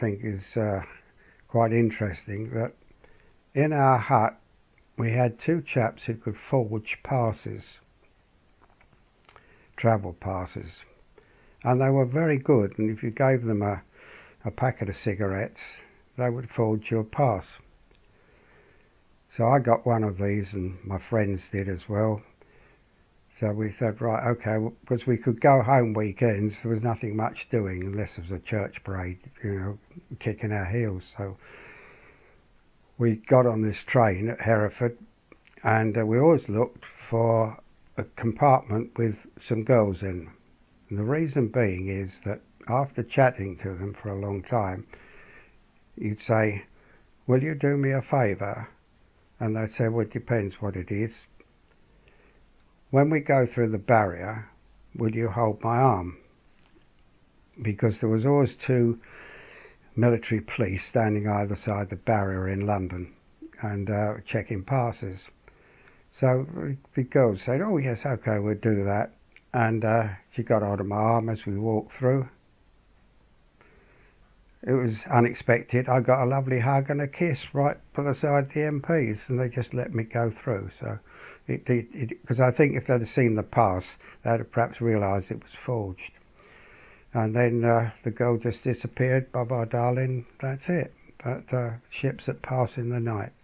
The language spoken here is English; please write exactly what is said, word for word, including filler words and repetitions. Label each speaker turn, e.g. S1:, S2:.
S1: think is uh, quite interesting, that in our hut we had two chaps who could forge passes, travel passes, and they were very good, and if you gave them a, a packet of cigarettes, they would forge you a pass. So I got one of these, and my friends did as well. So we thought, right, okay, because we could go home weekends, there was nothing much doing unless there was a church parade, you know, kicking our heels. So we got on this train at Hereford, and uh, we always looked for a compartment with some girls in. And the reason being is that after chatting to them for a long time, you'd say, will you do me a favour? And they'd say, well, it depends what it is. When we go through the barrier, will you hold my arm? Because there was always two military police standing either side the barrier in London and uh, checking passes. So the girls said, oh yes, okay, we'll do that. And uh, she got hold of my arm as we walked through. It was unexpected. I got a lovely hug and a kiss right by the side of the M Ps, and they just let me go through. So, because I think if they'd have seen the pass, they'd have perhaps realised it was forged. And then uh, the girl just disappeared. Bye bye, darling. That's it. But uh, ships that pass in the night.